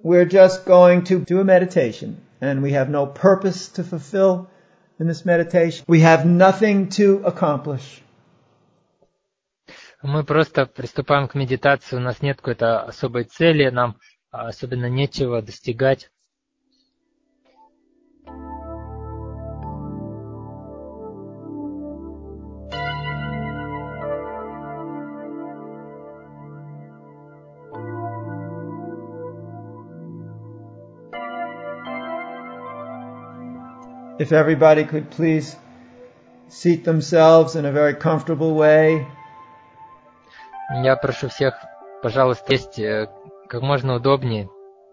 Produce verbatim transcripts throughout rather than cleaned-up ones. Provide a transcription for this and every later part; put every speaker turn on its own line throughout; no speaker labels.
we're just going to do a meditation, and we have no purpose to fulfill in this meditation. We have nothing to accomplish.
Мы просто приступаем к медитации, у нас нет какой-то особой цели, нам особенно нечего достигать.
If everybody could please seat themselves in a very comfortable way.
Я прошу всех, пожалуйста, сесть как можно удобнее.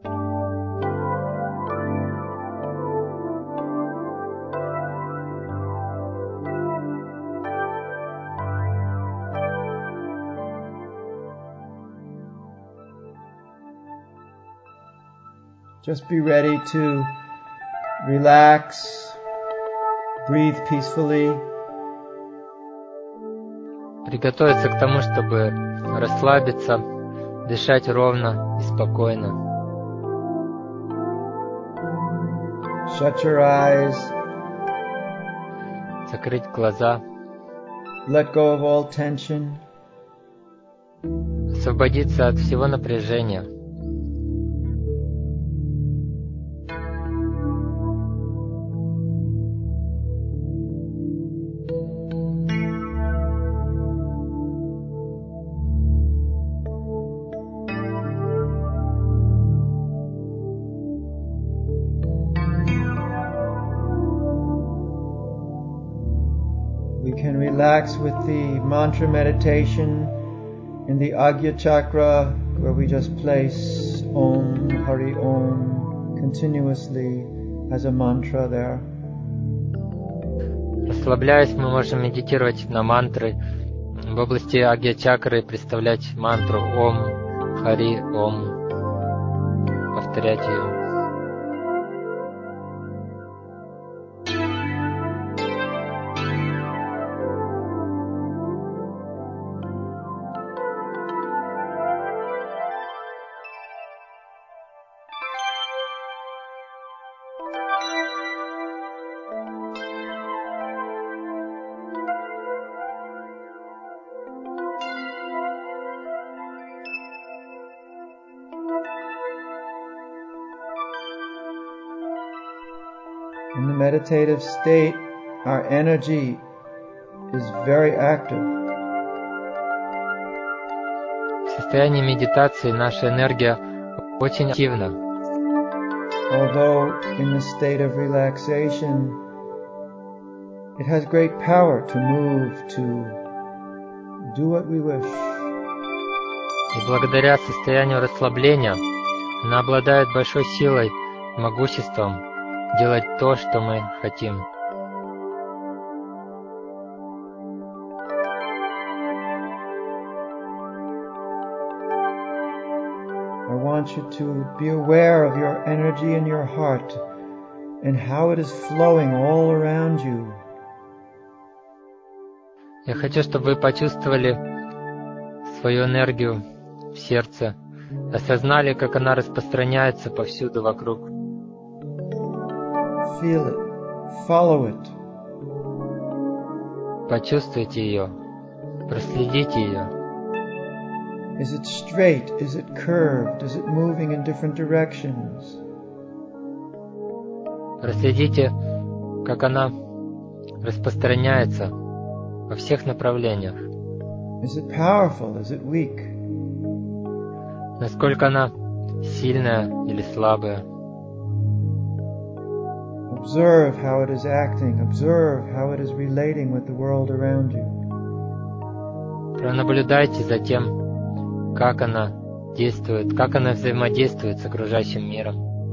Just be ready to relax. Breathe peacefully.
Приготовиться к тому, чтобы расслабиться, дышать ровно и спокойно.
Shut your eyes.
Закрыть глаза.
Let go of all tension.
Освободиться от всего напряжения.
We can relax with the mantra meditation in the Agya Chakra, where we just place Om, Hari Om continuously as a mantra there.
Расслабляясь, мы можем медитировать на мантры в области Агья-чакры, представлять мантру Om, Хари Om, повторять ее.
In the meditative state, our energy is very active.
В состоянии медитации наша энергия очень активна.
Although in the state of relaxation, it has great power to move, to do what we wish.
И благодаря состоянию расслабления она обладает большой силой, могуществом делать то, что мы хотим.
I want you to be aware of your energy in your heart and how it is flowing all around you.
Я хочу, чтобы вы почувствовали свою энергию в сердце, осознали, как она распространяется повсюду вокруг.
Feel it. Follow it.
Почувствуйте ее, проследите ее.
Is it straight? Is it curved? Is it moving in different directions?
Проследите, как она распространяется во всех направлениях.
Is it powerful? Is it weak?
Насколько она сильная или слабая.
Observe how it is acting. Observe how it is relating with the world around you.
Пронаблюдайте за тем, как она действует, как она взаимодействует с окружающим миром.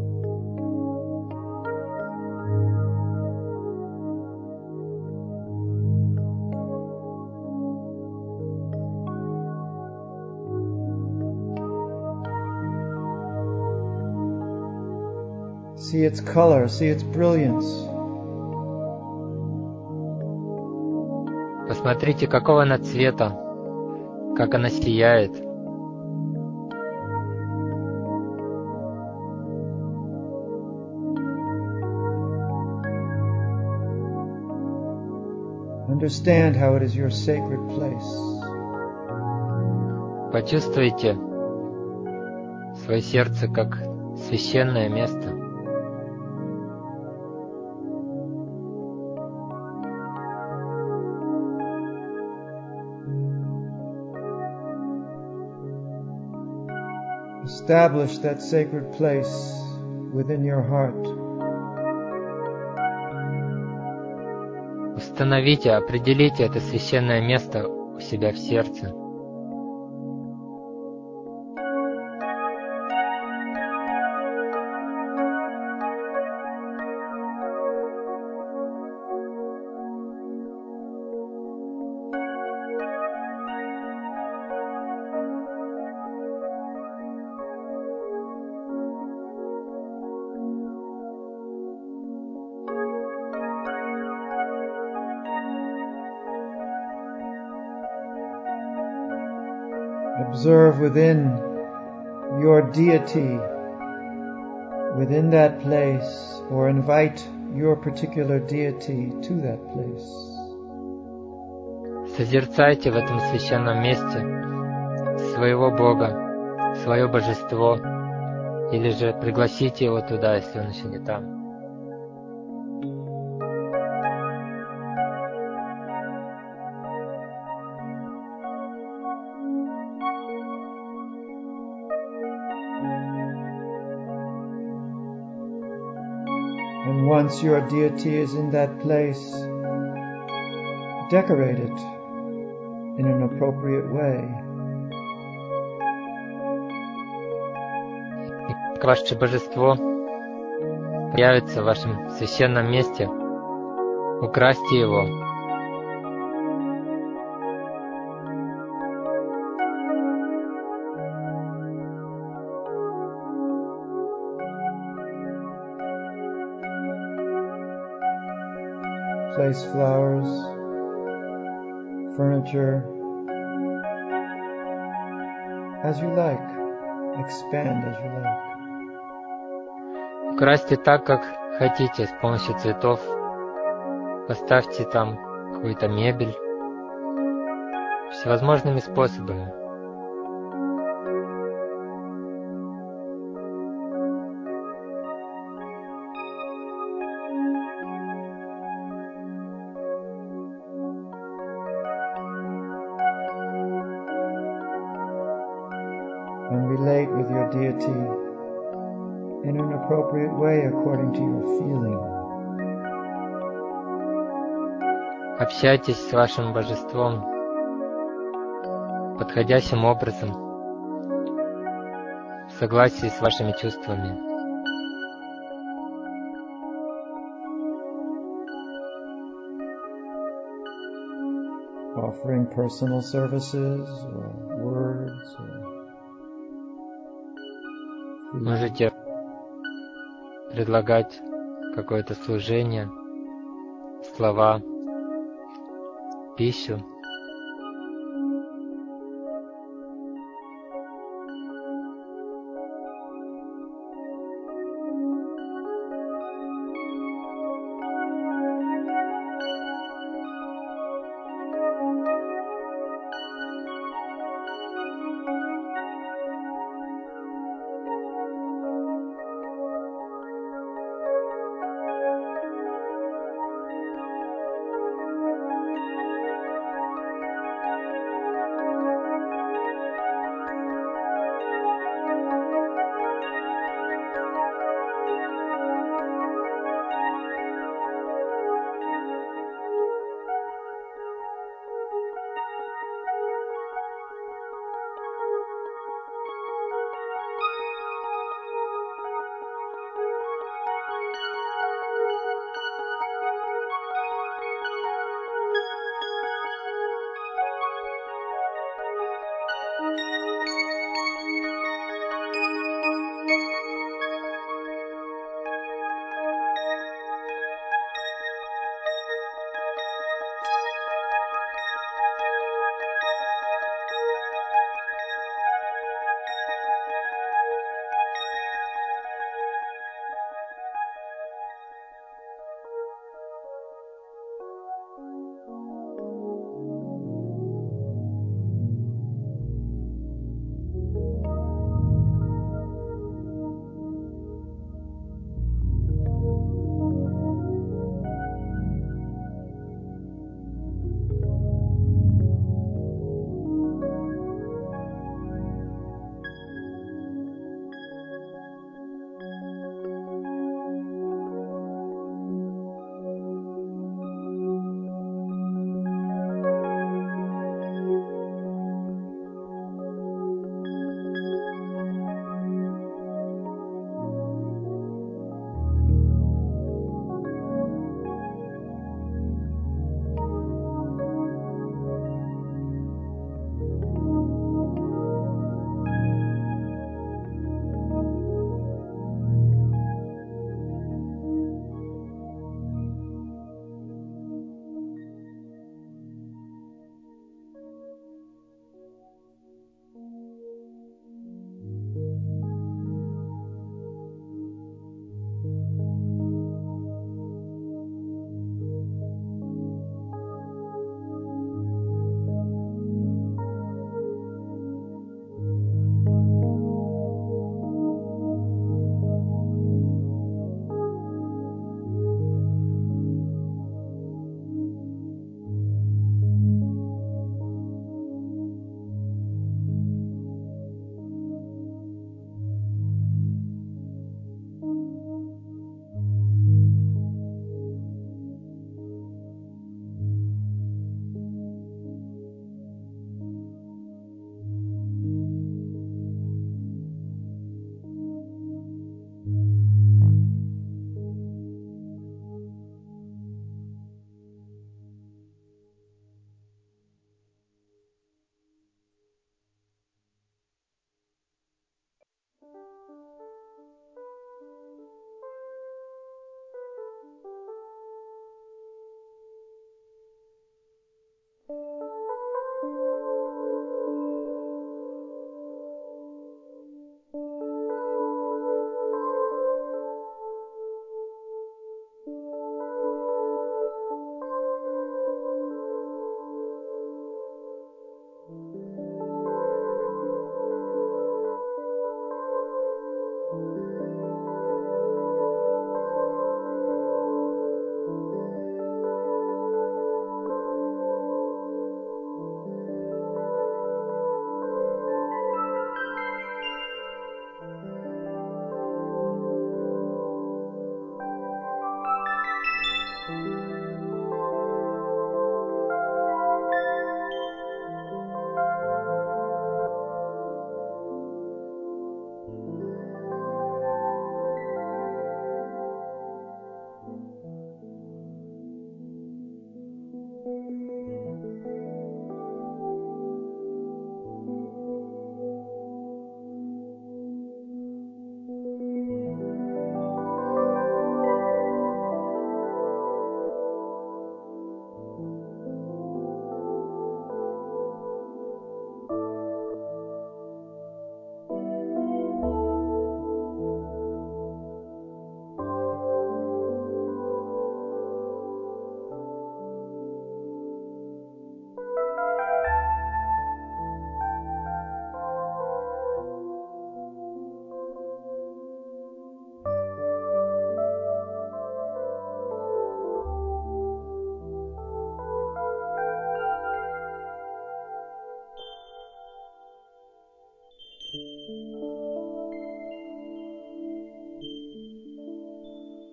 See its color, see its brilliance.
Посмотрите, какого она цвета, как она сияет.
Understand how it is your sacred place.
Почувствуйте свое сердце как священное место.
Establish that sacred place within your heart.
Установите, определите это священное место у себя в сердце.
Observe within your deity, within that place, or invite your particular deity to that place.
Созерцайте в этом священном месте своего Бога, свое божество, или же пригласите его туда, если он еще не там.
And once your deity is in that place, decorate it in an appropriate way.
И как ваше божество появится в вашем священном месте, украсьте его.
Place flowers, furniture, as you like. Expand as you like.
Украсьте так, как хотите, с помощью цветов. Поставьте там какую-то мебель. Всевозможными способами.
And relate with your deity in an appropriate way according to your feeling.
Общайтесь с вашим божеством подходящим образом, в согласии с вашими чувствами.
Offering personal services or words or
Можете предлагать какое-то служение, слова, пищу.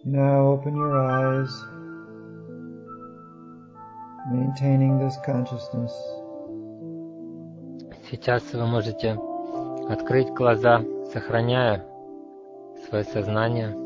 Now open your eyes, maintaining this consciousness.
Сейчас вы можете открыть глаза, сохраняя свое сознание.